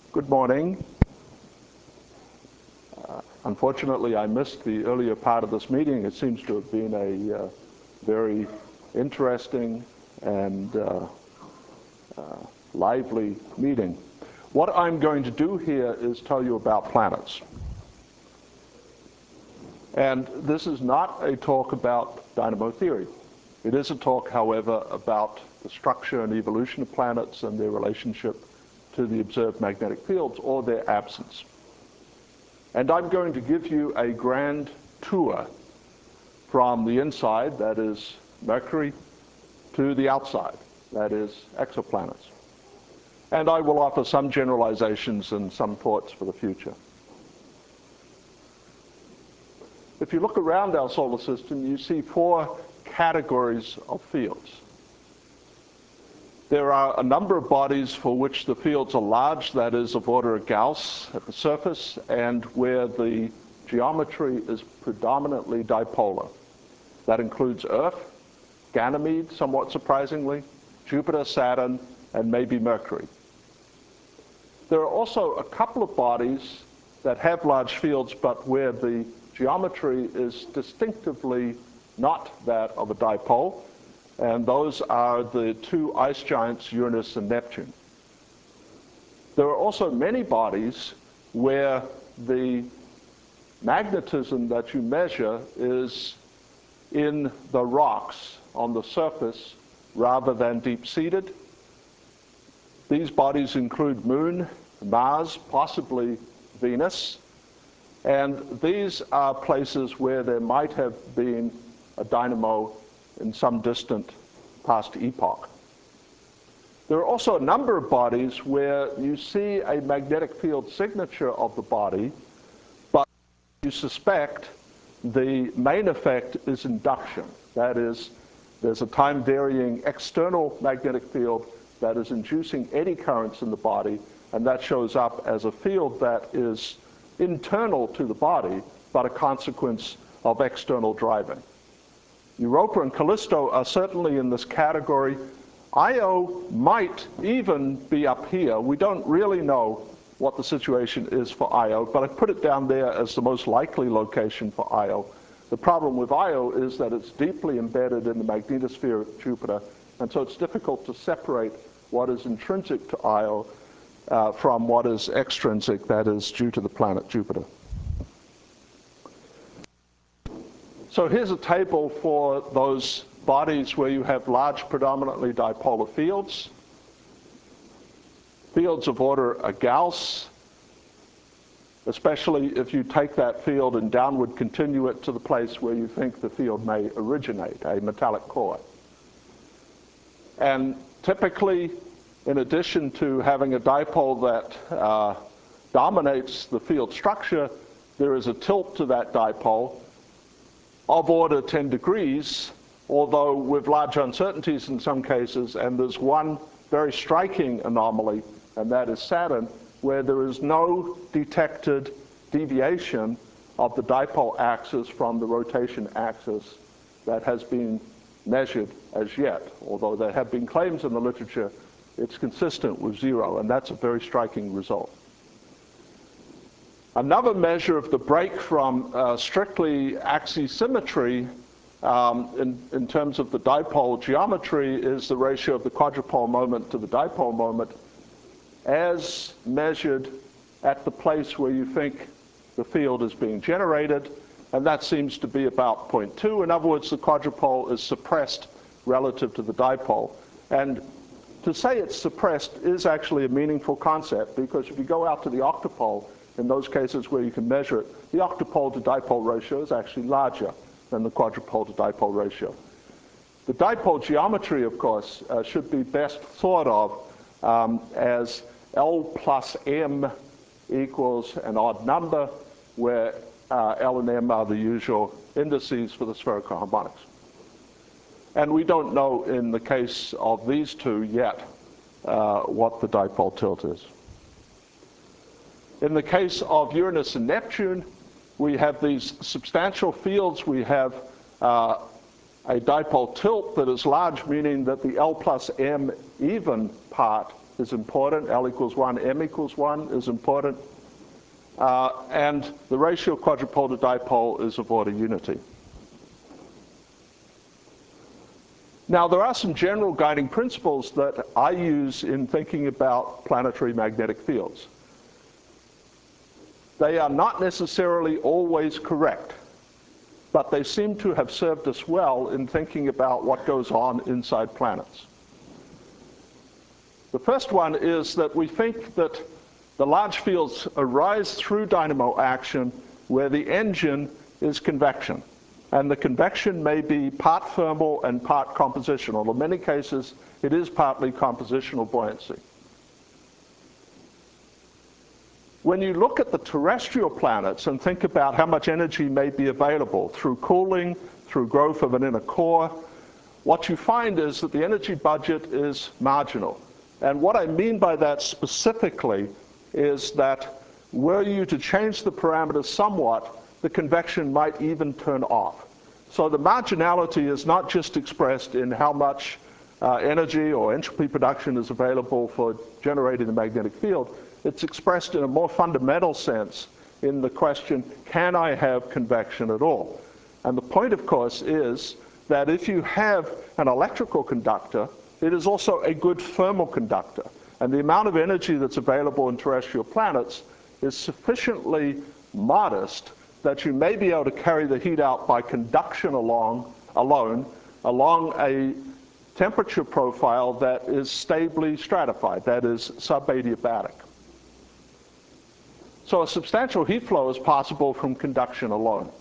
Good morning. Unfortunately, I missed the earlier part of this meeting. It seems to have been a very interesting and lively meeting. What I'm going to do here is tell you about planets. And this is not a talk about dynamo theory. It is a talk, however, about the structure and evolution of planets and their relationship to the observed magnetic fields or their absence. And I'm going to give you a grand tour from the inside, that is Mercury, to the outside, that is exoplanets. And I will offer some generalizations and some thoughts for the future. If you look around our solar system, you see four categories of fields. There are a number of bodies for which the fields are large, that is of order of Gauss at the surface, and where the geometry is predominantly dipolar. That includes Earth, Ganymede, somewhat surprisingly, Jupiter, Saturn, and maybe Mercury. There are also a couple of bodies that have large fields, but where the geometry is distinctively not that of a dipole, and those are the two ice giants, Uranus and Neptune. There are also many bodies where the magnetism that you measure is in the rocks on the surface rather than deep-seated. These bodies include Moon, Mars, possibly Venus, and these are places where there might have been a dynamo in some distant past epoch. There are also a number of bodies where you see a magnetic field signature of the body, but you suspect the main effect is induction. That is, there's a time-varying external magnetic field that is inducing eddy currents in the body, and that shows up as a field that is internal to the body, but a consequence of external driving. Europa and Callisto are certainly in this category. Io might even be up here. We don't really know what the situation is for Io, but I put it down there as the most likely location for Io. The problem with Io is that it's deeply embedded in the magnetosphere of Jupiter, and so it's difficult to separate what is intrinsic to Io from what is extrinsic, that is, due to the planet Jupiter. So here's a table for those bodies where you have large, predominantly dipolar fields. Fields of order of Gauss, especially if you take that field and downward continue it to the place where you think the field may originate, a metallic core. And typically, in addition to having a dipole that dominates the field structure, there is a tilt to that dipole of order 10 degrees, although with large uncertainties in some cases, and there's one very striking anomaly, and that is Saturn, where there is no detected deviation of the dipole axis from the rotation axis that has been measured as yet. Although there have been claims in the literature, it's consistent with zero, and that's a very striking result. Another measure of the break from strictly axisymmetry in terms of the dipole geometry is the ratio of the quadrupole moment to the dipole moment as measured at the place where you think the field is being generated, and that seems to be about 0.2. In other words, the quadrupole is suppressed relative to the dipole. And to say it's suppressed is actually a meaningful concept, because if you go out to the octopole, in those cases where you can measure it, the octopole to dipole ratio is actually larger than the quadrupole to dipole ratio. The dipole geometry, of course, should be best thought of as L plus M equals an odd number, where L and M are the usual indices for the spherical harmonics. And we don't know in the case of these two yet what the dipole tilt is. In the case of Uranus and Neptune, we have these substantial fields. We have a dipole tilt that is large, meaning that the L plus M even part is important. L equals 1, M equals 1 is important. And the ratio of quadrupole to dipole is of order unity. Now, there are some general guiding principles that I use in thinking about planetary magnetic fields. They are not necessarily always correct, but they seem to have served us well in thinking about what goes on inside planets. The first one is that we think that the large fields arise through dynamo action where the engine is convection. And the convection may be part thermal and part compositional. In many cases, it is partly compositional buoyancy. When you look at the terrestrial planets and think about how much energy may be available through cooling, through growth of an inner core, what you find is that the energy budget is marginal. And what I mean by that specifically is that were you to change the parameters somewhat, the convection might even turn off. So the marginality is not just expressed in how much energy or entropy production is available for generating the magnetic field. It's expressed in a more fundamental sense in the question, can I have convection at all? And the point, of course, is that if you have an electrical conductor, it is also a good thermal conductor. And the amount of energy that's available in terrestrial planets is sufficiently modest that you may be able to carry the heat out by conduction alone along a temperature profile that is stably stratified, that is subadiabatic. So a substantial heat flow is possible from conduction alone.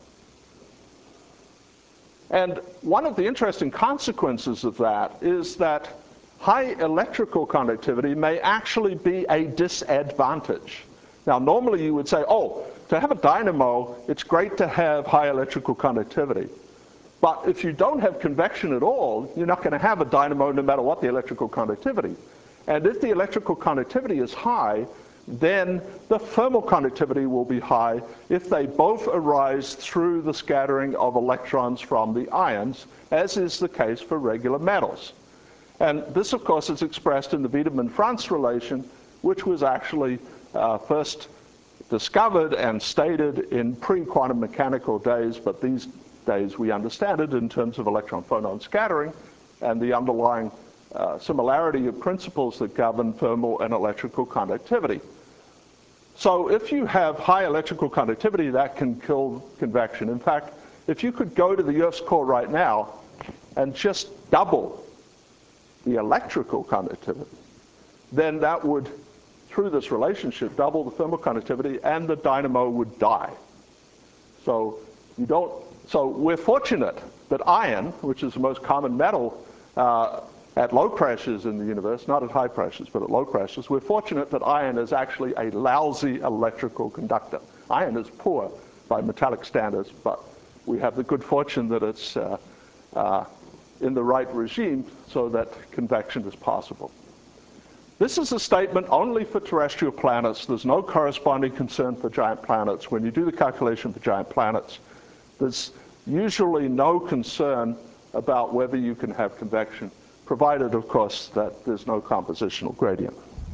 And one of the interesting consequences of that is that high electrical conductivity may actually be a disadvantage. Now, normally you would say, oh, to have a dynamo, it's great to have high electrical conductivity. But if you don't have convection at all, you're not going to have a dynamo no matter what the electrical conductivity. And if the electrical conductivity is high, then the thermal conductivity will be high if they both arise through the scattering of electrons from the ions, as is the case for regular metals. And this, of course, is expressed in the Wiedemann-Franz relation, which was actually first discovered and stated in pre-quantum mechanical days, but these days we understand it in terms of electron-photon scattering and the underlying similarity of principles that govern thermal and electrical conductivity. So if you have high electrical conductivity, that can kill convection. In fact, if you could go to the Earth's core right now and just double the electrical conductivity, then that would, through this relationship, double the thermal conductivity and the dynamo would die. So we're fortunate that iron, which is the most common metal at low pressures in the universe, not at high pressures, but at low pressures, we're fortunate that iron is actually a lousy electrical conductor. Iron is poor by metallic standards, but we have the good fortune that it's in the right regime so that convection is possible. This is a statement only for terrestrial planets. There's no corresponding concern for giant planets. When you do the calculation for giant planets, there's usually no concern about whether you can have convection, provided, of course, that there's no compositional gradient.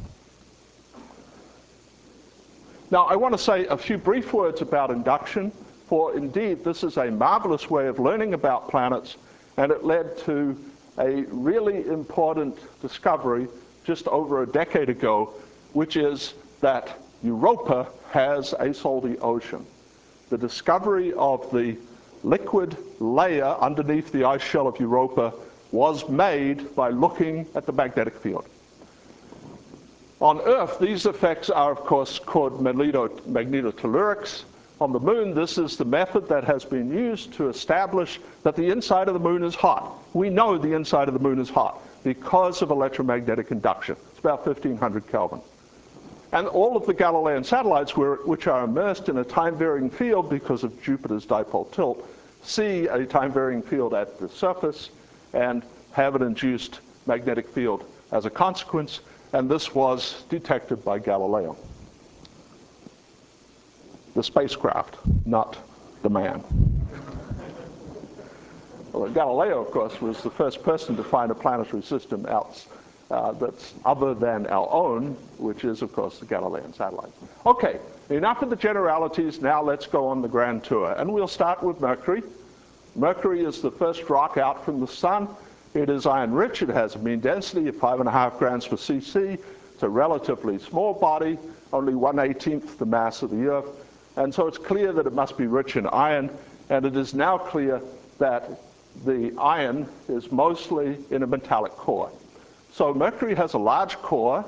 Now, I want to say a few brief words about induction, for indeed, this is a marvelous way of learning about planets, and it led to a really important discovery just over a decade ago, which is that Europa has a salty ocean. The discovery of the liquid layer underneath the ice shell of Europa was made by looking at the magnetic field. On Earth, these effects are, of course, called magnetotellurics. On the Moon, this is the method that has been used to establish that the inside of the Moon is hot. We know the inside of the Moon is hot because of electromagnetic induction. It's about 1500 Kelvin. And all of the Galilean satellites, which are immersed in a time-varying field because of Jupiter's dipole tilt, see a time-varying field at the surface and have an induced magnetic field as a consequence, and this was detected by Galileo. The spacecraft, not the man. Well, Galileo, of course, was the first person to find a planetary system that's other than our own, which is, of course, the Galilean satellite. Okay, enough of the generalities. Now let's go on the grand tour. And we'll start with Mercury. Mercury is the first rock out from the sun. It is iron-rich. It has a mean density of 5.5 grams per cc. It's a relatively small body, only 1/18th the mass of the Earth. And so it's clear that it must be rich in iron. And it is now clear that the iron is mostly in a metallic core. So Mercury has a large core.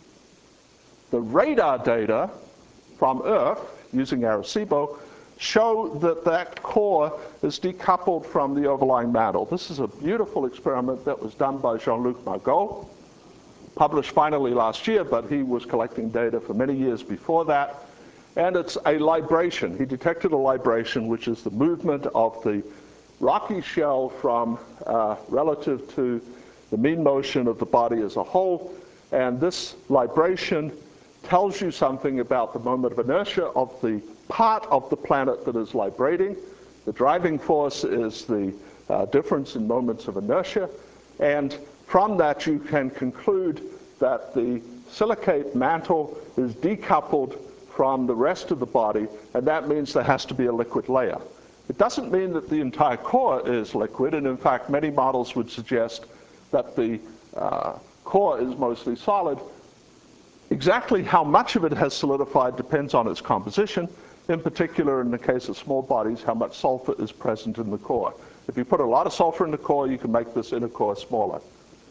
The radar data from Earth, using Arecibo, show that that core is decoupled from the overlying mantle. This is a beautiful experiment that was done by Jean-Luc Margot, published finally last year, but he was collecting data for many years before that. And it's a libration. He detected a libration, which is the movement of the rocky shell from relative to the mean motion of the body as a whole. And this libration tells you something about the moment of inertia of the part of the planet that is librating. The driving force is the difference in moments of inertia. And from that, you can conclude that the silicate mantle is decoupled from the rest of the body, and that means there has to be a liquid layer. It doesn't mean that the entire core is liquid, and in fact, many models would suggest that the core is mostly solid. Exactly how much of it has solidified depends on its composition. In particular, in the case of small bodies, how much sulfur is present in the core. If you put a lot of sulfur in the core, you can make this inner core smaller.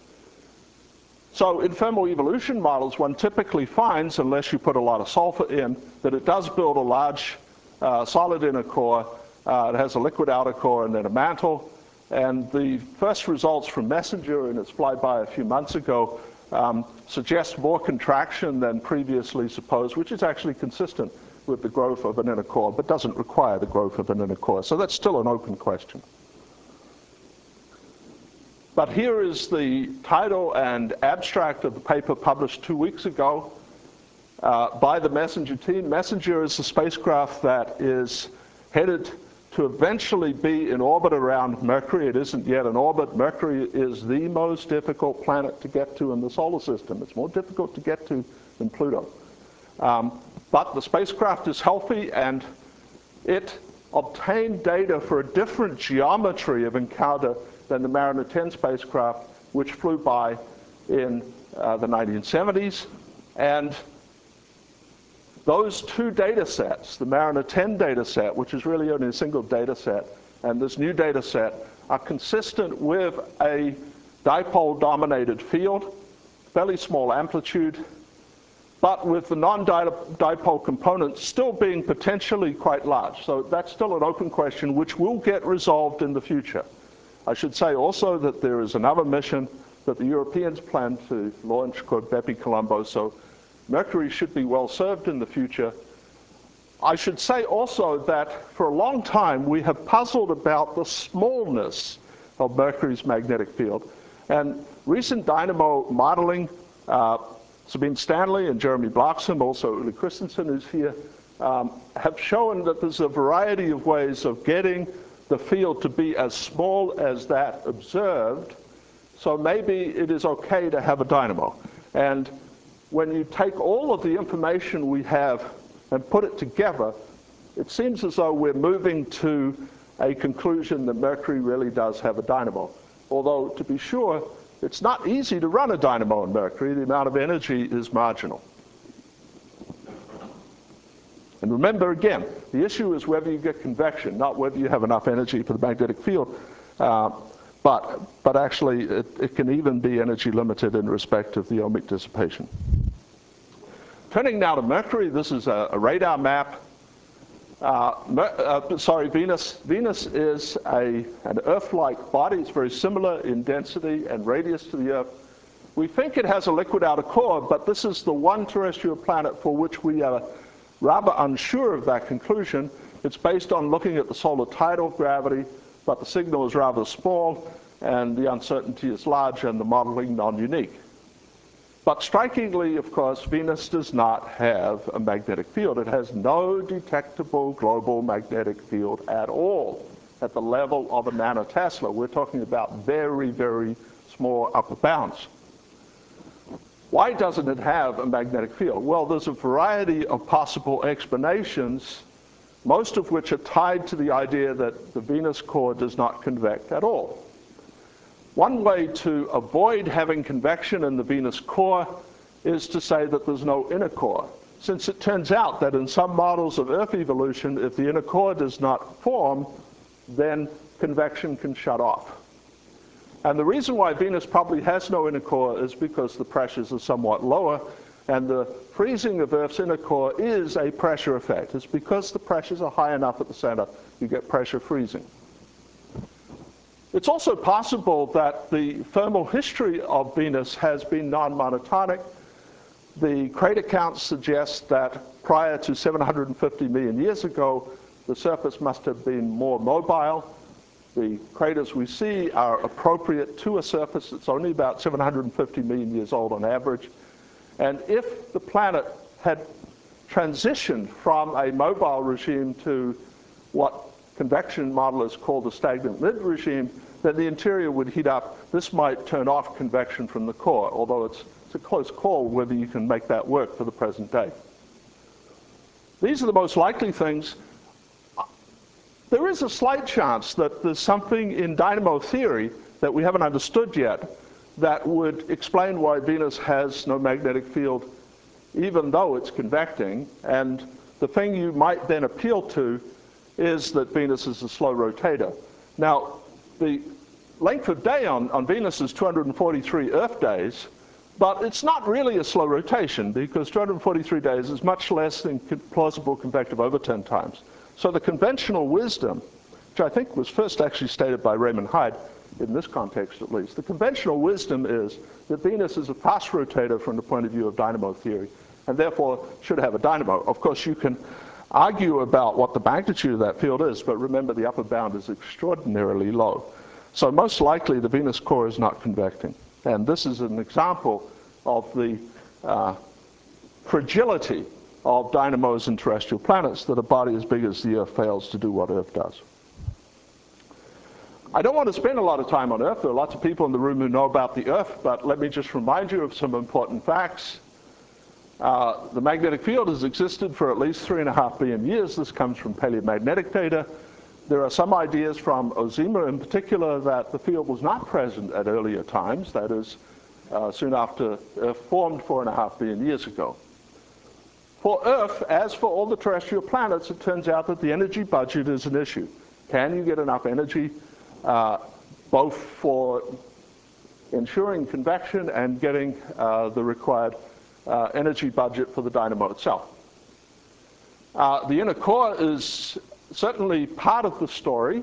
So in thermoevolution models, one typically finds, unless you put a lot of sulfur in, that it does build a large solid inner core. It has a liquid outer core and then a mantle. And the first results from MESSENGER in its flyby a few months ago suggest more contraction than previously supposed, which is actually consistent with the growth of an inner core, but doesn't require the growth of an inner core. So that's still an open question. But here is the title and abstract of the paper published 2 weeks ago by the MESSENGER team. MESSENGER is a spacecraft that is headed to eventually be in orbit around Mercury. It isn't yet in orbit. Mercury is the most difficult planet to get to in the solar system. It's more difficult to get to than Pluto. But the spacecraft is healthy, and it obtained data for a different geometry of encounter than the Mariner 10 spacecraft, which flew by in the 1970s. And those two data sets, the Mariner 10 data set, which is really only a single data set, and this new data set, are consistent with a dipole-dominated field, fairly small amplitude, but with the non-dipole components still being potentially quite large. So that's still an open question, which will get resolved in the future. I should say also that there is another mission that the Europeans plan to launch called Bepi-Colombo, so Mercury should be well served in the future. I should say also that for a long time we have puzzled about the smallness of Mercury's magnetic field. And recent dynamo modeling, Sabine Stanley and Jeremy Bloxham, also Uli Christensen who's here, have shown that there's a variety of ways of getting the field to be as small as that observed. So maybe it is okay to have a dynamo. And when you take all of the information we have and put it together, it seems as though we're moving to a conclusion that Mercury really does have a dynamo. Although, to be sure, it's not easy to run a dynamo on Mercury. The amount of energy is marginal. And remember, again, the issue is whether you get convection, not whether you have enough energy for the magnetic field. But actually, it can even be energy limited in respect of the ohmic dissipation. Turning now to Mercury, this is a radar map. Venus. Venus is an Earth-like body. It's very similar in density and radius to the Earth. We think it has a liquid outer core, but this is the one terrestrial planet for which we are rather unsure of that conclusion. It's based on looking at the solar tidal gravity, but the signal is rather small, and the uncertainty is large, and the modeling non-unique. But strikingly, of course, Venus does not have a magnetic field. It has no detectable global magnetic field at all at the level of a nanotesla. We're talking about very, very small upper bounds. Why doesn't it have a magnetic field? Well, there's a variety of possible explanations, most of which are tied to the idea that the Venus core does not convect at all. One way to avoid having convection in the Venus core is to say that there's no inner core, since it turns out that in some models of Earth evolution, if the inner core does not form, then convection can shut off. And the reason why Venus probably has no inner core is because the pressures are somewhat lower, and the freezing of Earth's inner core is a pressure effect. It's because the pressures are high enough at the center, you get pressure freezing. It's also possible that the thermal history of Venus has been non-monotonic. The crater counts suggest that prior to 750 million years ago, the surface must have been more mobile. The craters we see are appropriate to a surface that's only about 750 million years old on average. And if the planet had transitioned from a mobile regime to what convection modelers call the stagnant mid regime, then the interior would heat up. This might turn off convection from the core, although it's a close call whether you can make that work for the present day. These are the most likely things. There is a slight chance that there's something in dynamo theory that we haven't understood yet that would explain why Venus has no magnetic field even though it's convecting. And the thing you might then appeal to is that Venus is a slow rotator. Now, the length of day on Venus is 243 Earth days, but it's not really a slow rotation because 243 days is much less than plausible convective overturn times. So the conventional wisdom, which I think was first actually stated by Raymond Hyde, in this context at least, the conventional wisdom is that Venus is a fast rotator from the point of view of dynamo theory, and therefore should have a dynamo. Of course, you can argue about what the magnitude of that field is, but remember the upper bound is extraordinarily low. So most likely the Venus core is not convecting. And this is an example of the fragility of dynamos in terrestrial planets, that a body as big as the Earth fails to do what Earth does. I don't want to spend a lot of time on Earth. There are lots of people in the room who know about the Earth, but let me just remind you of some important facts. The magnetic field has existed for at least 3.5 billion years. This comes from paleomagnetic data. There are some ideas from Ozima in particular that the field was not present at earlier times, that is, soon after Earth formed 4.5 billion years ago. For Earth, as for all the terrestrial planets, it turns out that the energy budget is an issue. Can you get enough energy, both for ensuring convection and getting the required energy budget for the dynamo itself? The inner core is certainly part of the story,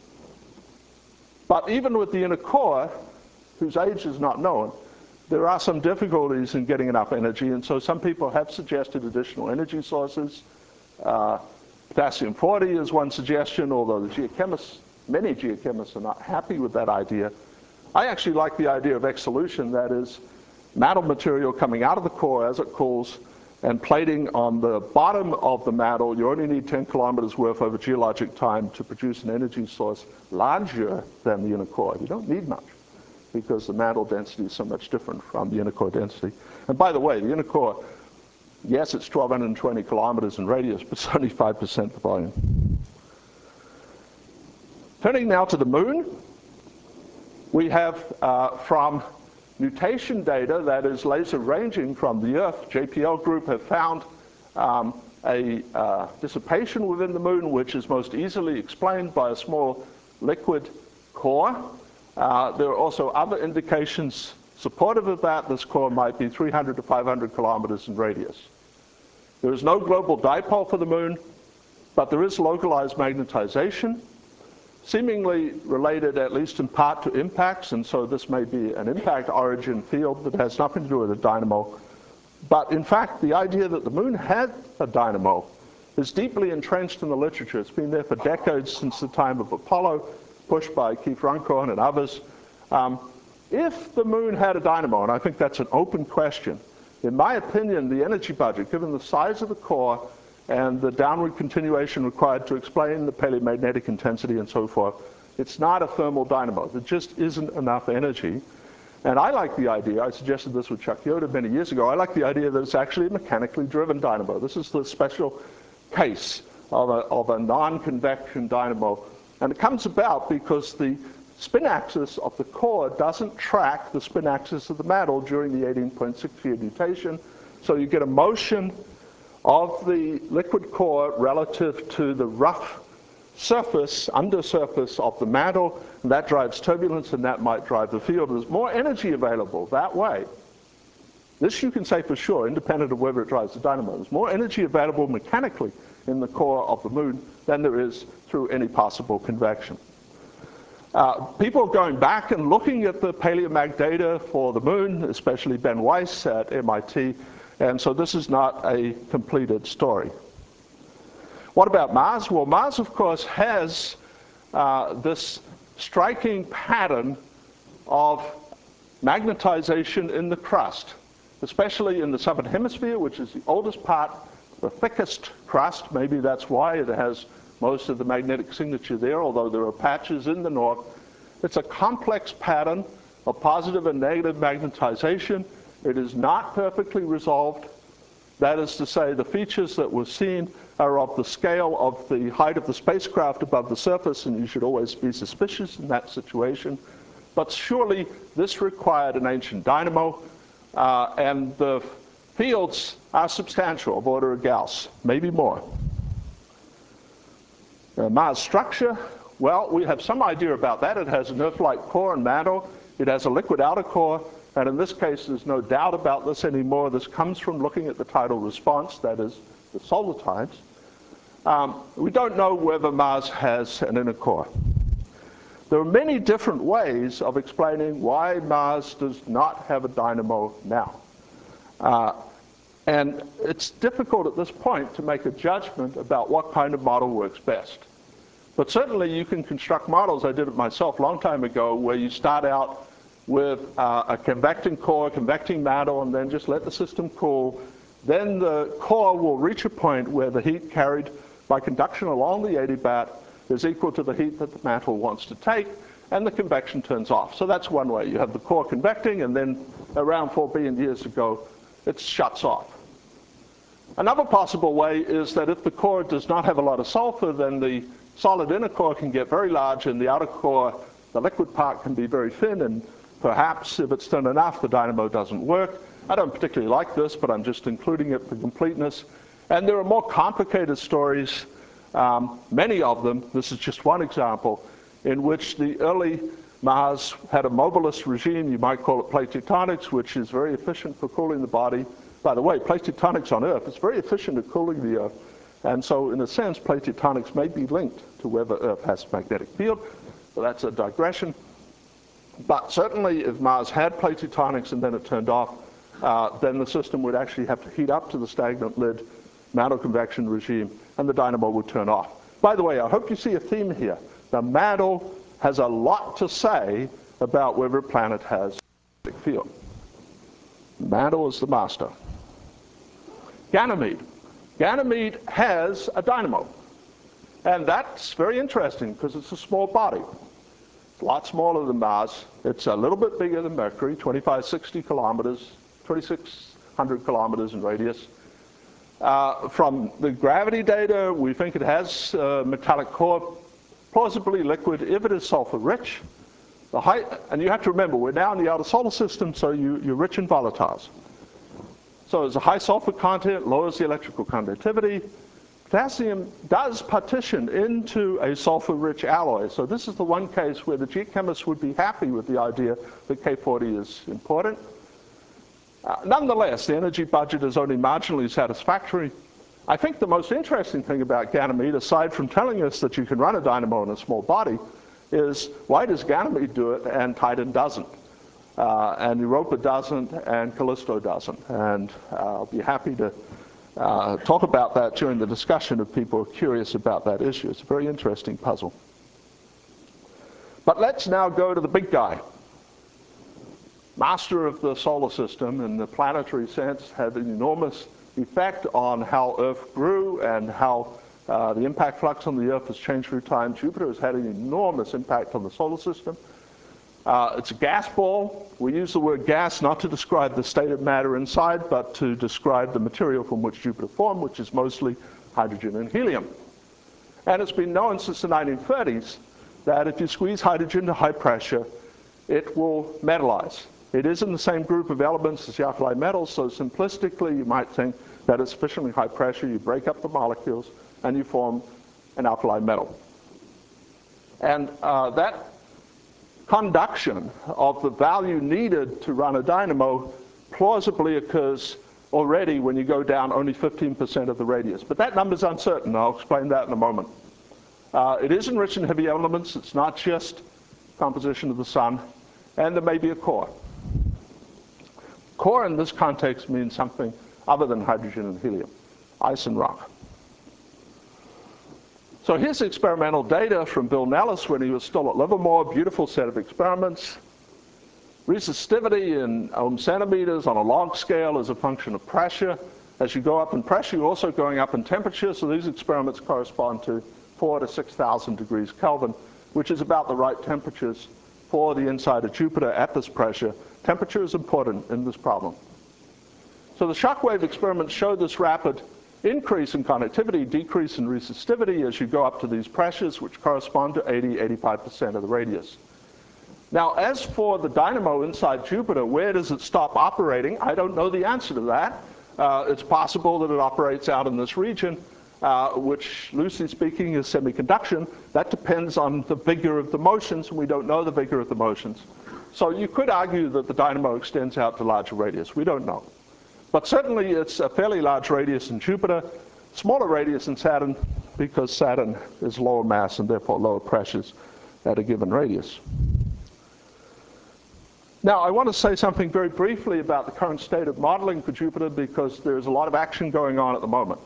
but even with the inner core, whose age is not known, there are some difficulties in getting enough energy, and so some people have suggested additional energy sources. Potassium-40 is one suggestion, although many geochemists are not happy with that idea. I actually like the idea of exsolution, that is, mantle material coming out of the core as it cools and plating on the bottom of the mantle. You only need 10 kilometers worth over geologic time to produce an energy source larger than the inner core. You don't need much, because the mantle density is so much different from the inner core density. And by the way, the inner core, yes, it's 1,220 kilometers in radius, but it's only 5% the volume. Turning now to the moon, we have from nutation data, that is laser ranging from the Earth, JPL group have found a dissipation within the moon, which is most easily explained by a small liquid core. There are also other indications supportive of that. This core might be 300 to 500 kilometers in radius. There is no global dipole for the moon, but there is localized magnetization, seemingly related at least in part to impacts, and so this may be an impact origin field that has nothing to do with a dynamo. But in fact, the idea that the moon had a dynamo is deeply entrenched in the literature. It's been there for decades, since the time of Apollo, pushed by Keith Runcorn and others. If the moon had a dynamo, and I think that's an open question, in my opinion, the energy budget, given the size of the core and the downward continuation required to explain the paleomagnetic intensity and so forth, it's not a thermal dynamo. There just isn't enough energy. And I like the idea, I suggested this with Chuck Yoder many years ago, I like the idea that it's actually a mechanically driven dynamo. This is the special case of a non-convection dynamo. And it comes about because the spin axis of the core doesn't track the spin axis of the mantle during the 18.6 year nutation. So you get a motion of the liquid core relative to the rough surface, undersurface of the mantle, and that drives turbulence, and that might drive the field. There's more energy available that way. This you can say for sure, independent of whether it drives the dynamo. There's more energy available mechanically in the core of the moon than there is through any possible convection. People are going back and looking at the paleomag data for the moon, especially Ben Weiss at MIT, and so this is not a completed story. What about Mars? Well, Mars, of course, has this striking pattern of magnetization in the crust, especially in the southern hemisphere, which is the oldest part, the thickest crust. Maybe that's why it has most of the magnetic signature there, although there are patches in the north. It's a complex pattern of positive and negative magnetization. It is not perfectly resolved. That is to say, the features that were seen are of the scale of the height of the spacecraft above the surface, and you should always be suspicious in that situation. But surely this required an ancient dynamo, and the fields are substantial, of order of Gauss, maybe more. Mars structure, well, we have some idea about that. It has an Earth-like core and mantle. It has a liquid outer core, and in this case, there's no doubt about this anymore. This comes from looking at the tidal response, that is, the solar tides. We don't know whether Mars has an inner core. There are many different ways of explaining why Mars does not have a dynamo now. And it's difficult at this point to make a judgment about what kind of model works best. But certainly you can construct models, I did it myself a long time ago, where you start out with a convecting core, convecting mantle, and then just let the system cool. Then the core will reach a point where the heat carried by conduction along the adiabat is equal to the heat that the mantle wants to take, and the convection turns off. So that's one way. You have the core convecting, and then around 4 billion years ago, it shuts off. Another possible way is that if the core does not have a lot of sulfur, then the solid inner core can get very large, and the outer core, the liquid part, can be very thin, and perhaps if it's thin enough, the dynamo doesn't work. I don't particularly like this, but I'm just including it for completeness. And there are more complicated stories, many of them, this is just one example, in which the early Mars had a mobilist regime, you might call it plate tectonics, which is very efficient for cooling the body. By the way, plate tectonics on Earth is very efficient at cooling the Earth. And so in a sense, plate tectonics may be linked to whether Earth has a magnetic field. So that's a digression. But certainly if Mars had plate tectonics and then it turned off, then the system would actually have to heat up to the stagnant lid mantle convection regime, and the dynamo would turn off. By the way, I hope you see a theme here. The mantle has a lot to say about whether a planet has a magnetic field. Mantle is the master. Ganymede. Ganymede has a dynamo. And that's very interesting because it's a small body. It's a lot smaller than Mars. It's a little bit bigger than Mercury, 2560 kilometers, 2600 kilometers in radius. From the gravity data, we think it has a metallic core, plausibly liquid if it is sulfur rich. The height, and you have to remember, we're now in the outer solar system, so you're rich in volatiles. So there's a high sulfur content, lowers the electrical conductivity. Potassium does partition into a sulfur-rich alloy. So this is the one case where the geochemists would be happy with the idea that K40 is important. Nonetheless, the energy budget is only marginally satisfactory. I think the most interesting thing about Ganymede, aside from telling us that you can run a dynamo in a small body, is why does Ganymede do it and Titan doesn't? And Europa doesn't, and Callisto doesn't. And I'll be happy to talk about that during the discussion if people are curious about that issue. It's a very interesting puzzle. But let's now go to the big guy. Master of the solar system in the planetary sense, had an enormous effect on how Earth grew and how the impact flux on the Earth has changed through time. Jupiter has had an enormous impact on the solar system. It's a gas ball. We use the word gas not to describe the state of matter inside, but to describe the material from which Jupiter formed, which is mostly hydrogen and helium. And it's been known since the 1930s that if you squeeze hydrogen to high pressure, it will metallize. It is in the same group of elements as the alkali metals, so simplistically you might think that at sufficiently high pressure you break up the molecules and you form an alkali metal. And that conduction of the value needed to run a dynamo plausibly occurs already when you go down only 15% of the radius. But that number's uncertain. I'll explain that in a moment. It is enriched in heavy elements. It's not just composition of the sun. And there may be a core. Core in this context means something other than hydrogen and helium, ice and rock. So here's experimental data from Bill Nellis when he was still at Livermore. Beautiful set of experiments. Resistivity in ohm centimeters on a log scale is a function of pressure. As you go up in pressure, you're also going up in temperature, so these experiments correspond to 4,000 to 6,000 degrees Kelvin, which is about the right temperatures for the inside of Jupiter at this pressure. Temperature is important in this problem. So the shockwave experiments show this rapid increase in conductivity, decrease in resistivity as you go up to these pressures, which correspond to 80–85% of the radius. Now, as for the dynamo inside Jupiter, where does it stop operating? I don't know the answer to that. It's possible that it operates out in this region, which, loosely speaking, is semiconduction. That depends on the vigor of the motions, and we don't know the vigor of the motions. So you could argue that the dynamo extends out to larger radius. We don't know. But certainly it's a fairly large radius in Jupiter, smaller radius in Saturn, because Saturn is lower mass and therefore lower pressures at a given radius. Now, I want to say something very briefly about the current state of modeling for Jupiter, because there's a lot of action going on at the moment.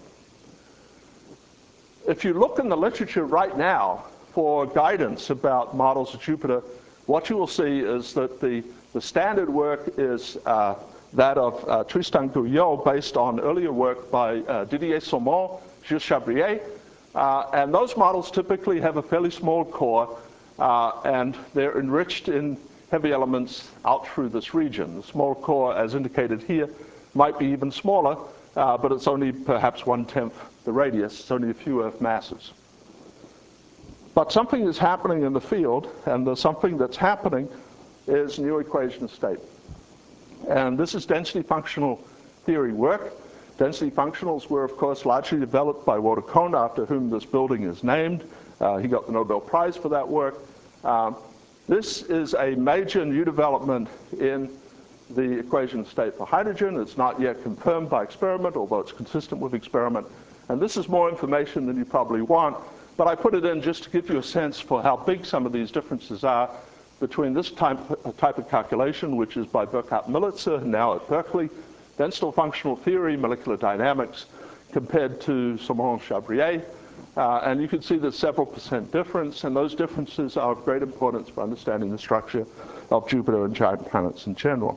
If you look in the literature right now for guidance about models of Jupiter, what you will see is that the standard work is that of Tristan Guyot, based on earlier work by Didier Somon, Gilles Chabrier. And those models typically have a fairly small core, and they're enriched in heavy elements out through this region. The small core, as indicated here, might be even smaller, but it's only perhaps 1/10 the radius. It's only a few Earth masses. But something is happening in the field, and the something that's happening is new equation of state. And this is density functional theory work. Density functionals were, of course, largely developed by Walter Kohn, after whom this building is named. He got the Nobel Prize for that work. This is a major new development in the equation of state for hydrogen. It's not yet confirmed by experiment, although it's consistent with experiment. And this is more information than you probably want, but I put it in just to give you a sense for how big some of these differences are between this type of calculation, which is by Burkhard Militzer, now at Berkeley, density functional theory, molecular dynamics, compared to Somon Chabrier. And you can see there's several percent difference, and those differences are of great importance for understanding the structure of Jupiter and giant planets in general.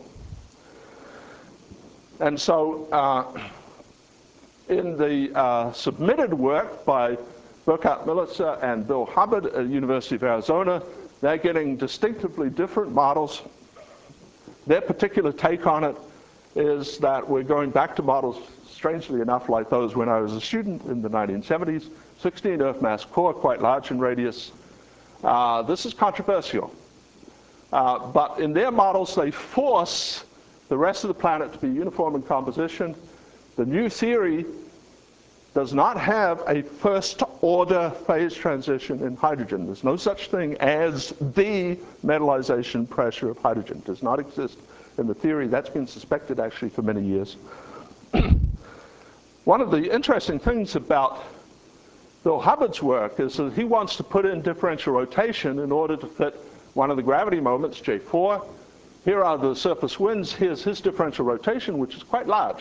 And so in the submitted work by Burkhard Militzer and Bill Hubbard at the University of Arizona, they're getting distinctively different models. Their particular take on it is that we're going back to models, strangely enough, like those when I was a student in the 1970s, 16 Earth mass core, quite large in radius. This is controversial. But in their models, they force the rest of the planet to be uniform in composition. The new theory does not have a first-order phase transition in hydrogen. There's no such thing as the metallization pressure of hydrogen. It does not exist in the theory. That's been suspected, actually, for many years. One of the interesting things about Bill Hubbard's work is that he wants to put in differential rotation in order to fit one of the gravity moments, J4. Here are the surface winds. Here's his differential rotation, which is quite large.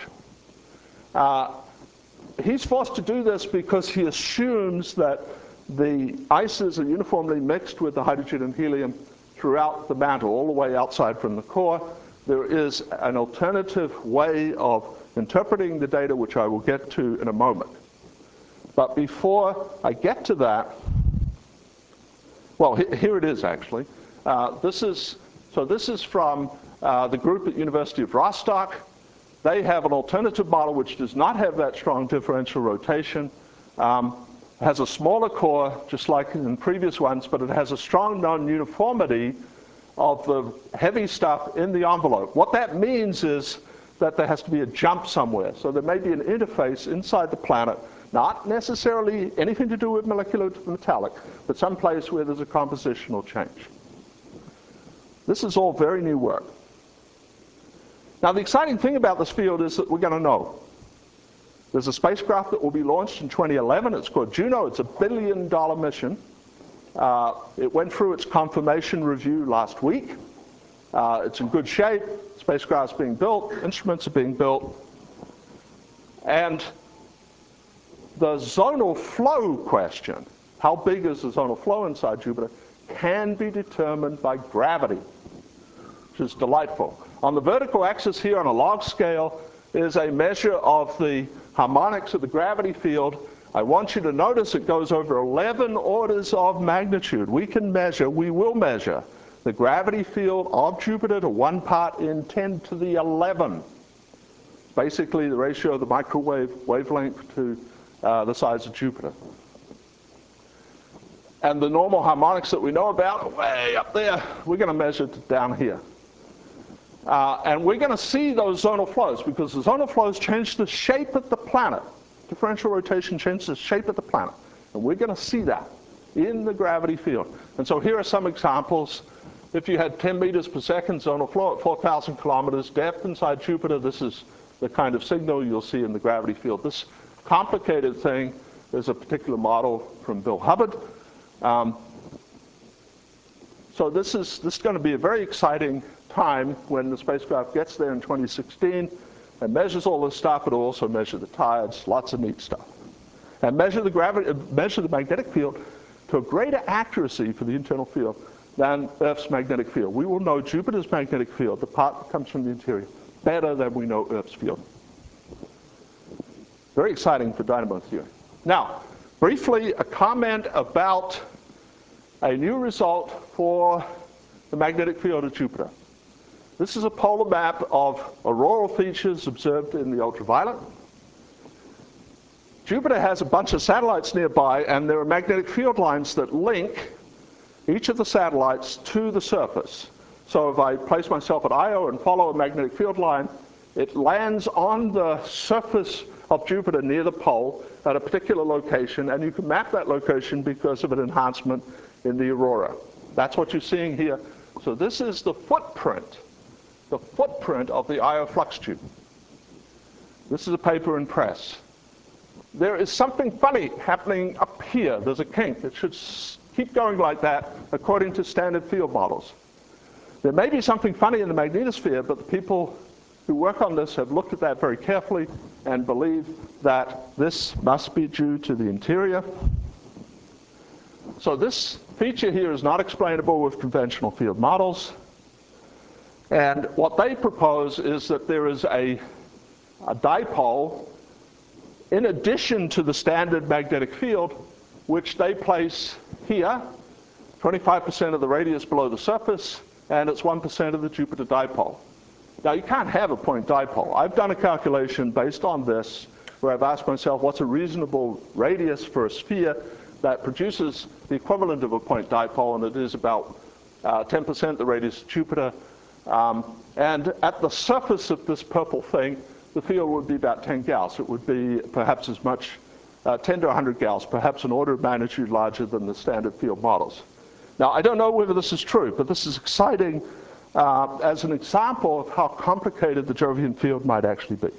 He's forced to do this because he assumes that the ices are uniformly mixed with the hydrogen and helium throughout the mantle, all the way outside from the core. There is an alternative way of interpreting the data, which I will get to in a moment. But before I get to that, well, here it is, actually. This is So this is from the group at University of Rostock. They have an alternative model which does not have that strong differential rotation. Has a smaller core, just like in previous ones, but it has a strong non-uniformity of the heavy stuff in the envelope. What that means is that there has to be a jump somewhere. So there may be an interface inside the planet, not necessarily anything to do with molecular to metallic, but someplace where there's a compositional change. This is all very new work. Now the exciting thing about this field is that we're going to know. There's a spacecraft that will be launched in 2011. It's called Juno. It's a $1 billion mission. It went through its confirmation review last week. It's in good shape. The spacecraft's being built. Instruments are being built. And the zonal flow question, how big is the zonal flow inside Jupiter, can be determined by gravity, which is delightful. On the vertical axis here on a log scale is a measure of the harmonics of the gravity field. I want you to notice it goes over 11 orders of magnitude. We will measure the gravity field of Jupiter to 1 part in 10 to the 11. Basically the ratio of the microwave wavelength to the size of Jupiter. And the normal harmonics that we know about are way up there. We're going to measure it down here. And we're going to see those zonal flows, because the zonal flows change the shape of the planet. Differential rotation changes the shape of the planet. And we're going to see that in the gravity field. And so here are some examples. If you had 10 meters per second zonal flow at 4,000 kilometers depth inside Jupiter, this is the kind of signal you'll see in the gravity field. This complicated thing is a particular model from Bill Hubbard. So this is going to be a very exciting time when the spacecraft gets there in 2016 and measures all this stuff. It'll also measure the tides, lots of neat stuff. And measure the magnetic field to a greater accuracy for the internal field than Earth's magnetic field. We will know Jupiter's magnetic field, the part that comes from the interior, better than we know Earth's field. Very exciting for dynamo theory. Now, briefly, a comment about a new result for the magnetic field of Jupiter. This is a polar map of auroral features observed in the ultraviolet. Jupiter has a bunch of satellites nearby, and there are magnetic field lines that link each of the satellites to the surface. So if I place myself at Io and follow a magnetic field line, it lands on the surface of Jupiter near the pole at a particular location, and you can map that location because of an enhancement in the aurora. That's what you're seeing here. So this is the footprint of the Io flux tube. This is a paper in Press. There is something funny happening up here. There's a kink. It should keep going like that according to standard field models. There may be something funny in the magnetosphere, but the people who work on this have looked at that very carefully and believe that this must be due to the interior. So this feature here is not explainable with conventional field models. And what they propose is that there is a dipole in addition to the standard magnetic field, which they place here, 25% of the radius below the surface, and it's 1% of the Jupiter dipole. Now, you can't have a point dipole. I've done a calculation based on this, where I've asked myself, what's a reasonable radius for a sphere that produces the equivalent of a point dipole, and it is about 10% the radius of Jupiter. And at the surface of this purple thing, the field would be about 10 Gauss. It would be perhaps as much, 10 to 100 Gauss, perhaps an order of magnitude larger than the standard field models. Now, I don't know whether this is true, but this is exciting as an example of how complicated the Jovian field might actually be.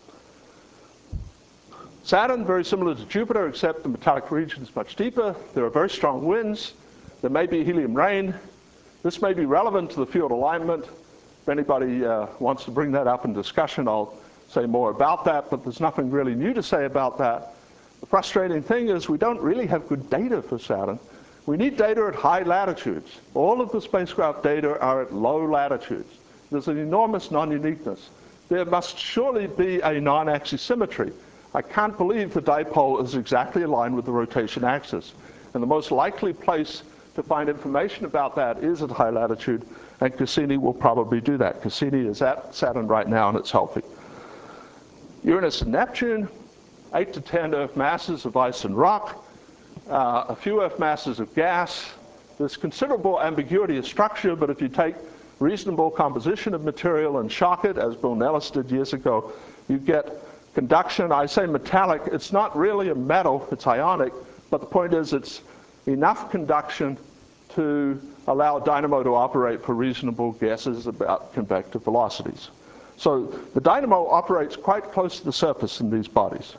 Saturn, very similar to Jupiter, except the metallic region is much deeper. There are very strong winds. There may be helium rain. This may be relevant to the field alignment. If anybody wants to bring that up in discussion, I'll say more about that, but there's nothing really new to say about that. The frustrating thing is we don't really have good data for Saturn. We need data at high latitudes. All of the spacecraft data are at low latitudes. There's an enormous non-uniqueness. There must surely be a non-axis symmetry. I can't believe the dipole is exactly aligned with the rotation axis. And the most likely place to find information about that is at high latitude, and Cassini will probably do that. Cassini is at Saturn right now, and it's healthy. Uranus and Neptune, 8 to 10 Earth masses of ice and rock, a few Earth masses of gas. There's considerable ambiguity of structure, but if you take reasonable composition of material and shock it, as Bill Nellis did years ago, you get conduction. I say metallic, it's not really a metal, it's ionic, but the point is it's enough conduction to allow a dynamo to operate for reasonable guesses about convective velocities. So the dynamo operates quite close to the surface in these bodies.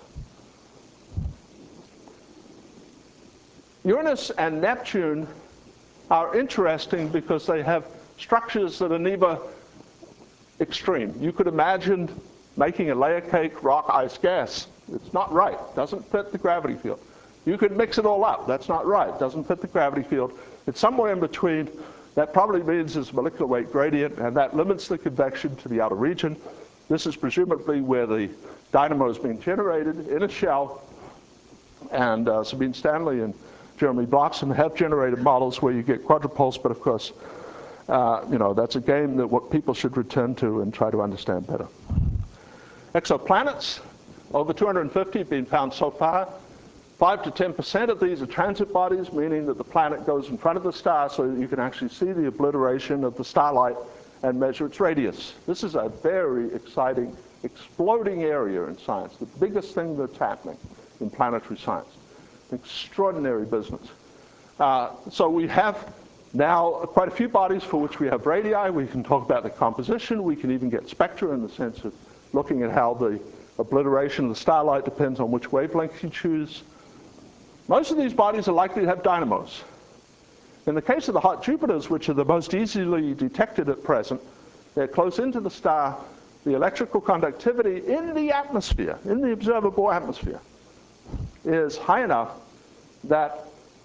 Uranus and Neptune are interesting because they have structures that are neither extreme. You could imagine making a layer cake, rock, ice, gas. It's not right. Doesn't fit the gravity field. You could mix it all up. That's not right. Doesn't fit the gravity field. It's somewhere in between. That probably means there's a molecular weight gradient, and that limits the convection to the outer region. This is presumably where the dynamo is being generated in a shell. And Sabine Stanley and Jeremy Bloxham have generated models where you get quadrupoles, but of course, that's a game that what people should return to and try to understand better. Exoplanets, over 250 have been found so far. 5 to 10% of these are transit bodies, meaning that the planet goes in front of the star so that you can actually see the obliteration of the starlight and measure its radius. This is a very exciting, exploding area in science, the biggest thing that's happening in planetary science. Extraordinary business. So we have now quite a few bodies for which we have radii. We can talk about the composition. We can even get spectra in the sense of looking at how the obliteration of the starlight depends on which wavelength you choose. Most of these bodies are likely to have dynamos. In the case of the hot Jupiters, which are the most easily detected at present, they're close into the star. The electrical conductivity in the atmosphere, in the observable atmosphere, is high enough that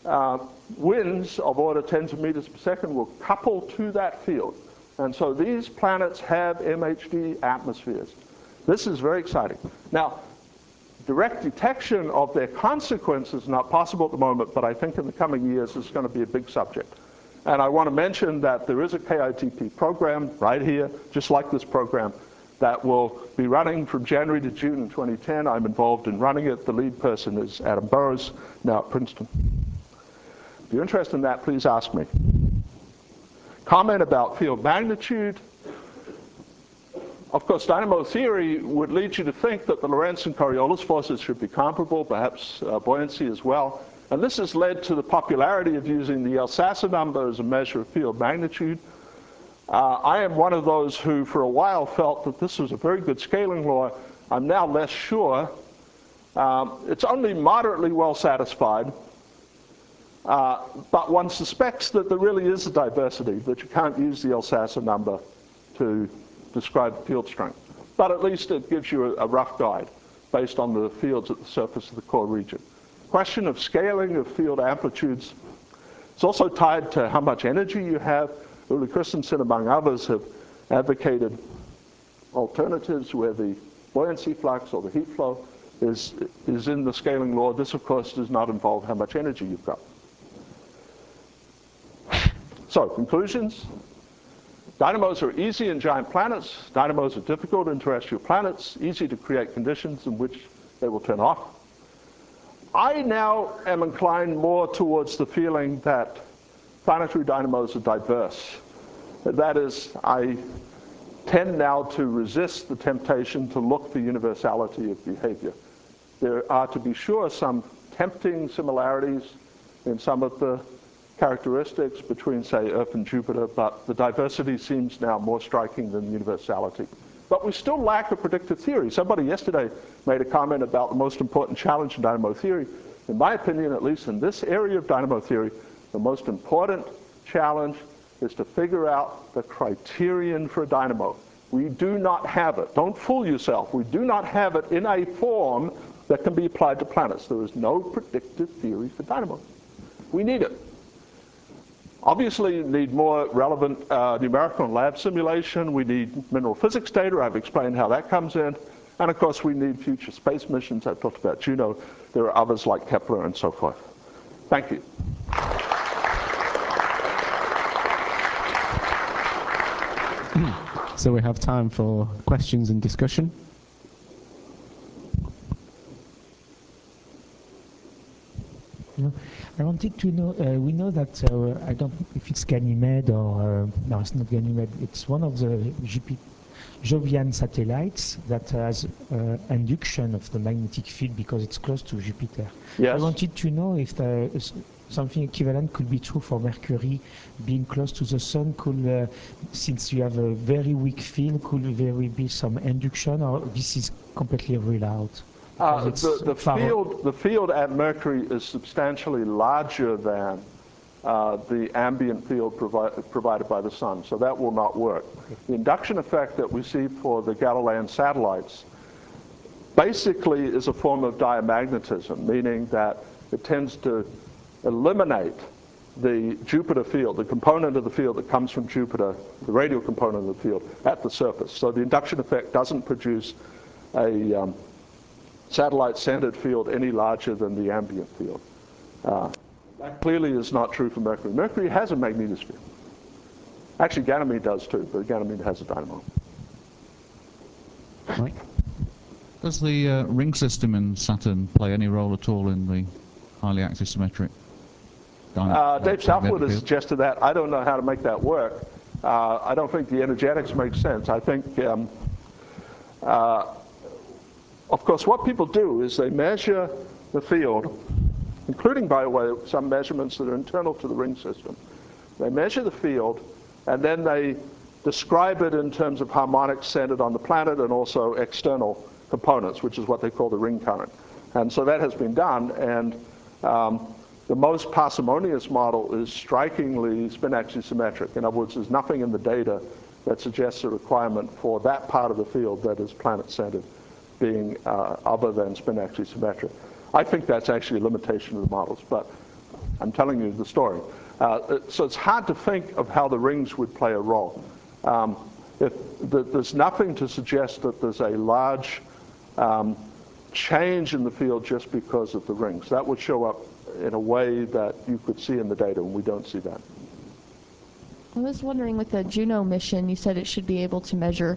winds of order tens of meters per second will couple to that field. And so these planets have MHD atmospheres. This is very exciting. Now, direct detection of their consequences is not possible at the moment, but I think in the coming years it's going to be a big subject. And I want to mention that there is a KITP program right here, just like this program, that will be running from January to June in 2010. I'm involved in running it. The lead person is Adam Burrows, now at Princeton. If you're interested in that, please ask me. Comment about field magnitude. Of course, dynamo theory would lead you to think that the Lorentz and Coriolis forces should be comparable, perhaps buoyancy as well. And this has led to the popularity of using the Elsasser number as a measure of field magnitude. I am one of those who, for a while, felt that this was a very good scaling law. I'm now less sure. It's only moderately well satisfied, but one suspects that there really is a diversity, that you can't use the Elsasser number to describe field strength. But at least it gives you a rough guide based on the fields at the surface of the core region. Question of scaling of field amplitudes. It's also tied to how much energy you have. Uli Christensen, among others, have advocated alternatives where the buoyancy flux or the heat flow is in the scaling law. This, of course, does not involve how much energy you've got. So, conclusions. Dynamos are easy in giant planets. Dynamos are difficult in terrestrial planets, easy to create conditions in which they will turn off. I now am inclined more towards the feeling that planetary dynamos are diverse. That is, I tend now to resist the temptation to look for universality of behavior. There are, to be sure, some tempting similarities in some of the characteristics between, say, Earth and Jupiter, but the diversity seems now more striking than universality. But we still lack a predictive theory. Somebody yesterday made a comment about the most important challenge in dynamo theory. In my opinion, at least in this area of dynamo theory, the most important challenge is to figure out the criterion for a dynamo. We do not have it. Don't fool yourself. We do not have it in a form that can be applied to planets. There is no predictive theory for dynamos. We need it. Obviously, you need more relevant numerical and lab simulation. We need mineral physics data. I've explained how that comes in. And of course, we need future space missions. I've talked about Juno. There are others like Kepler and so forth. Thank you. So we have time for questions and discussion. I wanted to know, we know that, I don't know if it's Ganymede or, no, it's not Ganymede, it's one of the Jovian satellites that has induction of the magnetic field because it's close to Jupiter. Yes. I wanted to know if something equivalent could be true for Mercury being close to the Sun. Could, since you have a very weak field, could there be some induction, or this is completely ruled out? The field at Mercury is substantially larger than the ambient field provided by the Sun, so that will not work. The induction effect that we see for the Galilean satellites basically is a form of diamagnetism, meaning that it tends to eliminate the Jupiter field, the component of the field that comes from Jupiter, the radial component of the field, at the surface. So the induction effect doesn't produce a satellite-centered field any larger than the ambient field. That clearly is not true for Mercury. Mercury has a magnetosphere. Actually, Ganymede does too, but Ganymede has a dynamo. Mike? Does the ring system in Saturn play any role at all in the highly axisymmetric Dave Southwood has suggested that. I don't know how to make that work. I don't think the energetics make sense. I think, of course, what people do is they measure the field, including, by the way, some measurements that are internal to the ring system. They measure the field, and then they describe it in terms of harmonics centered on the planet and also external components, which is what they call the ring current. And so that has been done, and the most parsimonious model is strikingly spin axisymmetric. In other words, there's nothing in the data that suggests a requirement for that part of the field that is planet-centered being other than spin axisymmetric. I think that's actually a limitation of the models, but I'm telling you the story. So it's hard to think of how the rings would play a role. There's nothing to suggest that there's a large change in the field just because of the rings. That would show up in a way that you could see in the data, and we don't see that. I was wondering, with the Juno mission, you said it should be able to measure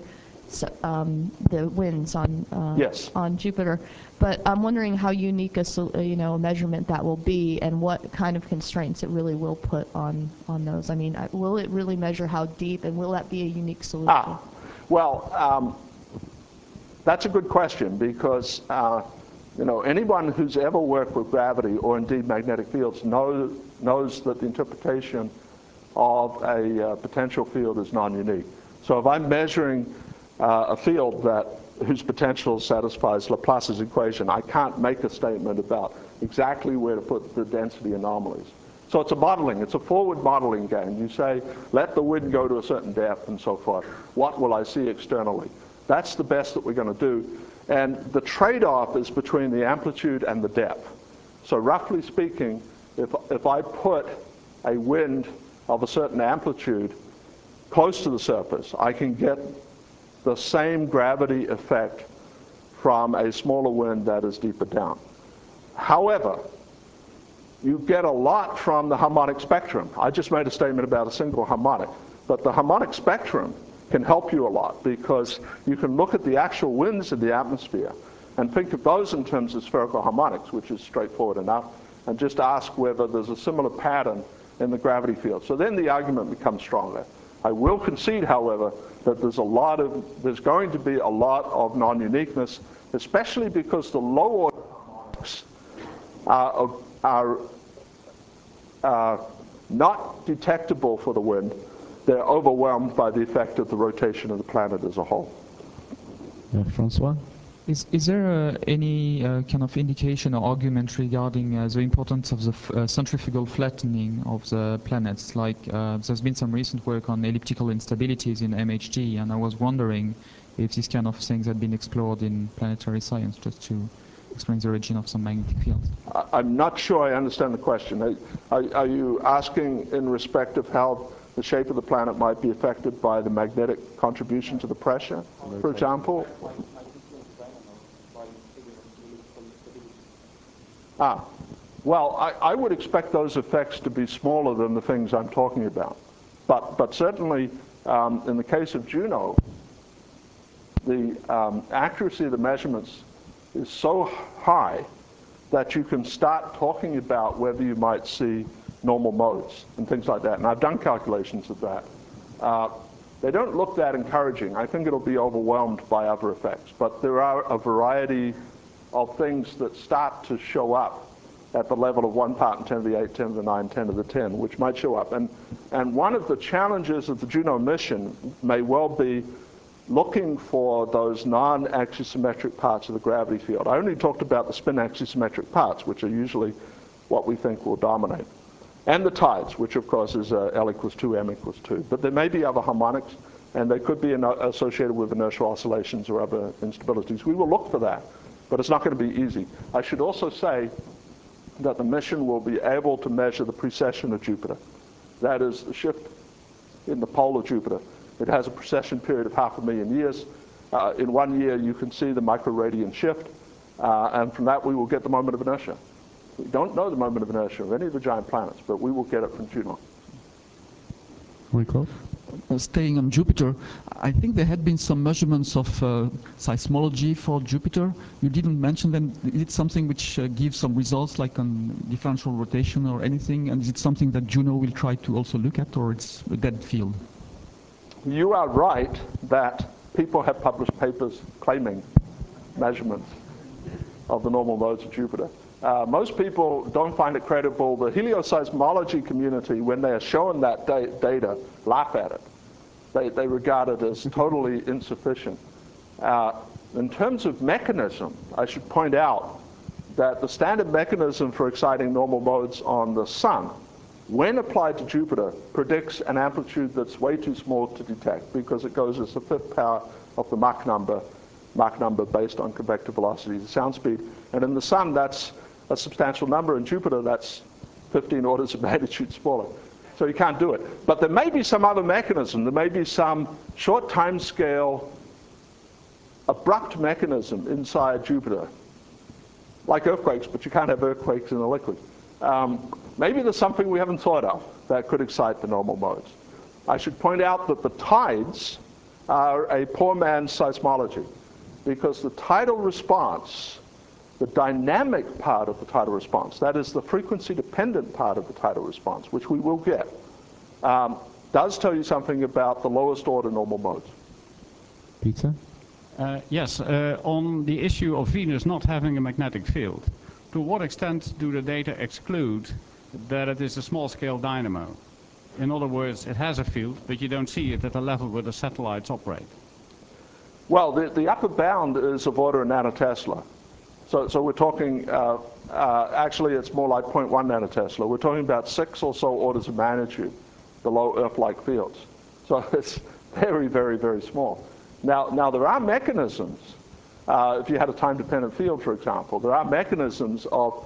the winds on yes. on Jupiter, but I'm wondering how unique a measurement that will be, and what kind of constraints it really will put on those. I mean, will it really measure how deep, and will that be a unique solution? Well, that's a good question, because anyone who's ever worked with gravity or indeed magnetic fields knows that the interpretation of a potential field is non-unique. So if I'm measuring a field whose potential satisfies Laplace's equation, I can't make a statement about exactly where to put the density anomalies. So it's a modeling, it's a forward modeling game. You say, let the wind go to a certain depth and so forth. What will I see externally? That's the best that we're going to do. And the trade-off is between the amplitude and the depth. So roughly speaking, if I put a wind of a certain amplitude close to the surface, I can get the same gravity effect from a smaller wind that is deeper down. However, you get a lot from the harmonic spectrum. I just made a statement about a single harmonic, but the harmonic spectrum can help you a lot, because you can look at the actual winds in the atmosphere and think of those in terms of spherical harmonics, which is straightforward enough, and just ask whether there's a similar pattern in the gravity field. So then the argument becomes stronger. I will concede, however, that there's going to be a lot of non-uniqueness, especially because the low order harmonics are not detectable for the wind. They're overwhelmed by the effect of the rotation of the planet as a whole. Francois? Is there any kind of indication or argument regarding the importance of the centrifugal flattening of the planets? Like there's been some recent work on elliptical instabilities in MHD, and I was wondering if these kind of things had been explored in planetary science, just to explain the origin of some magnetic fields. I'm not sure I understand the question. Are you asking in respect of how the shape of the planet might be affected by the magnetic contribution to the pressure, for example? Well, I would expect those effects to be smaller than the things I'm talking about. But certainly In the case of Juno, the accuracy of the measurements is so high that you can start talking about whether you might see normal modes and things like that. And I've done calculations of that. They don't look that encouraging. I think it'll be overwhelmed by other effects. But there are a variety of things that start to show up at the level of 1 part in 10 to the 8, 10 to the 9, 10 to the 10, which might show up. And one of the challenges of the Juno mission may well be looking for those non-axisymmetric parts of the gravity field. I only talked about the spin axisymmetric parts, which are usually what we think will dominate. And the tides, which of course is L equals 2, M equals 2. But there may be other harmonics, and they could be associated with inertial oscillations or other instabilities. We will look for that, but it's not going to be easy. I should also say that the mission will be able to measure the precession of Jupiter. That is the shift in the pole of Jupiter. It has a precession period of 500,000 years. In 1 year, you can see the microradian shift, and from that we will get the moment of inertia. We don't know the moment of inertia of any of the giant planets, but we will get it from Juno. Wyckoff? Staying on Jupiter, I think there had been some measurements of seismology for Jupiter. You didn't mention them. Is it something which gives some results, like on differential rotation or anything? And is it something that Juno will try to also look at, or it's a dead field? You are right that people have published papers claiming measurements of the normal modes of Jupiter. Most people don't find it credible. The helioseismology community, when they are shown that data, laugh at it. They regard it as totally insufficient. In terms of mechanism, I should point out that the standard mechanism for exciting normal modes on the Sun, when applied to Jupiter, predicts an amplitude that's way too small to detect because it goes as the 5th power of the Mach number based on convective velocity, the sound speed. And in the Sun, that's a substantial number. In Jupiter, that's 15 orders of magnitude smaller. So you can't do it. But there may be some other mechanism. There may be some short time scale, abrupt mechanism inside Jupiter, like earthquakes, but you can't have earthquakes in a liquid. Maybe there's something we haven't thought of that could excite the normal modes. I should point out that the tides are a poor man's seismology, because the tidal response, the dynamic part of the tidal response, that is the frequency-dependent part of the tidal response, which we will get, does tell you something about the lowest order normal modes. Peter? Yes, on the issue of Venus not having a magnetic field, to what extent do the data exclude that it is a small-scale dynamo? In other words, it has a field, but you don't see it at the level where the satellites operate. Well, the upper bound is of order of nanotesla. So we're talking, actually it's more like 0.1 nanotesla. We're talking about 6 or so orders of magnitude below Earth-like fields. So it's very, very, very small. Now there are mechanisms, if you had a time-dependent field, for example, there are mechanisms of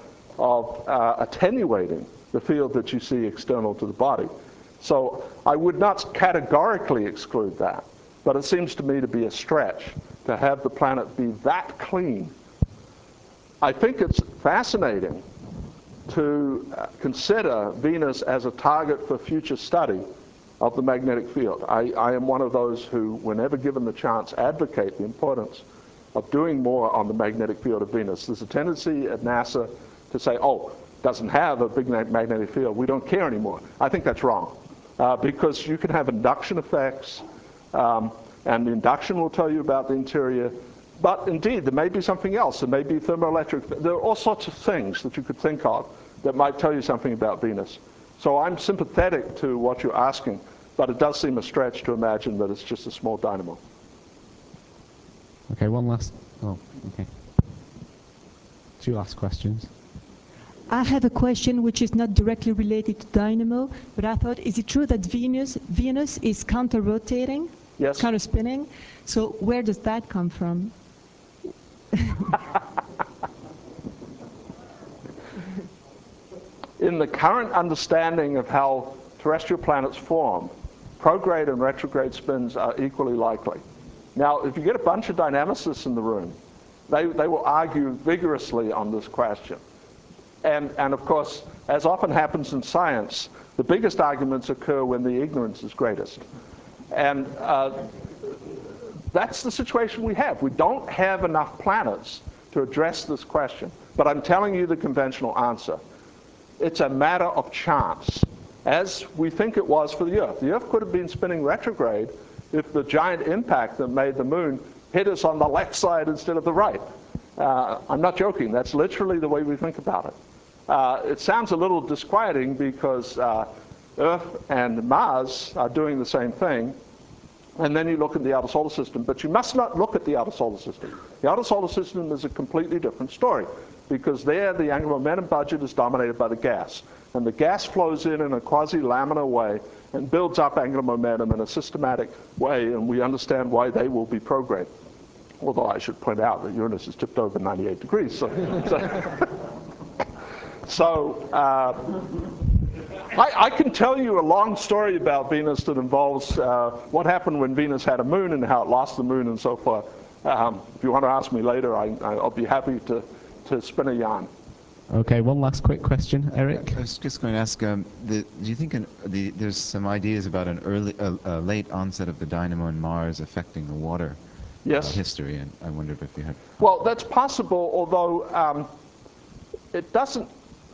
attenuating the field that you see external to the body. So I would not categorically exclude that, but it seems to me to be a stretch to have the planet be that clean. I think it's fascinating to consider Venus as a target for future study of the magnetic field. I am one of those who, whenever given the chance, advocate the importance of doing more on the magnetic field of Venus. There's a tendency at NASA to say, oh, it doesn't have a big magnetic field, we don't care anymore. I think that's wrong, because you can have induction effects, and the induction will tell you about the interior. But indeed, there may be something else. There may be thermoelectric. There are all sorts of things that you could think of that might tell you something about Venus. So I'm sympathetic to what you're asking, but it does seem a stretch to imagine that it's just a small dynamo. Okay, one last. Oh, okay. 2 last questions. I have a question which is not directly related to dynamo, but I thought, is it true that Venus is counter-rotating? Yes. Counter-spinning? So where does that come from? In the current understanding of how terrestrial planets form, prograde and retrograde spins are equally likely. Now, if you get a bunch of dynamicists in the room, they will argue vigorously on this question. And of course, as often happens in science, the biggest arguments occur when the ignorance is greatest. And that's the situation we have. We don't have enough planets to address this question. But I'm telling you the conventional answer. It's a matter of chance, as we think it was for the Earth. The Earth could have been spinning retrograde if the giant impact that made the moon hit us on the left side instead of the right. I'm not joking. That's literally the way we think about it. It sounds a little disquieting because Earth and Mars are doing the same thing. And then you look at the outer solar system. But you must not look at the outer solar system. The outer solar system is a completely different story, because there the angular momentum budget is dominated by the gas. And the gas flows in a quasi-laminar way and builds up angular momentum in a systematic way, and we understand why they will be prograde. Although I should point out that Uranus is tipped over 98 degrees. So I can tell you a long story about Venus that involves what happened when Venus had a moon and how it lost the moon and so forth. If you want to ask me later, I'll be happy to spin a yarn. Okay, one last quick question, Eric. I was just going to ask, do you think there's some ideas about an late onset of the dynamo in Mars affecting the water history? And I wondered if you had... Well, that's possible, although it doesn't...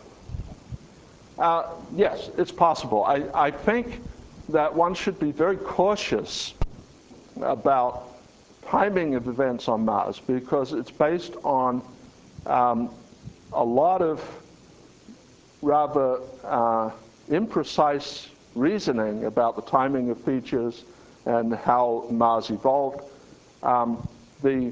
yes, it's possible. I think that one should be very cautious about timing of events on Mars, because it's based on a lot of rather imprecise reasoning about the timing of features and how Mars evolved. The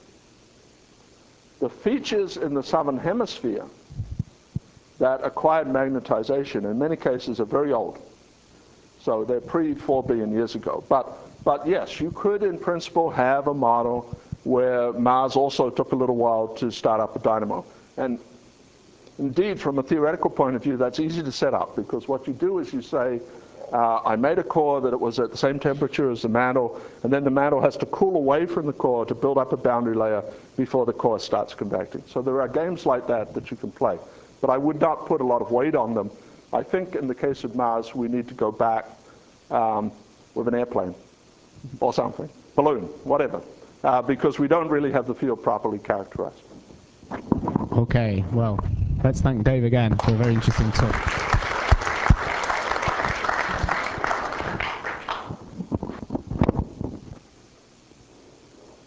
features in the southern hemisphere that acquired magnetization in many cases are very old. So they're pre-4 billion years ago. But yes, you could in principle have a model where Mars also took a little while to start up a dynamo. And indeed, from a theoretical point of view, that's easy to set up, because what you do is you say, I made a core that it was at the same temperature as the mantle, and then the mantle has to cool away from the core to build up a boundary layer before the core starts convecting. So there are games like that that you can play. But I would not put a lot of weight on them. I think in the case of Mars, we need to go back with an airplane or something, balloon, whatever, because we don't really have the field properly characterized. Okay, well, let's thank Dave again for a very interesting talk.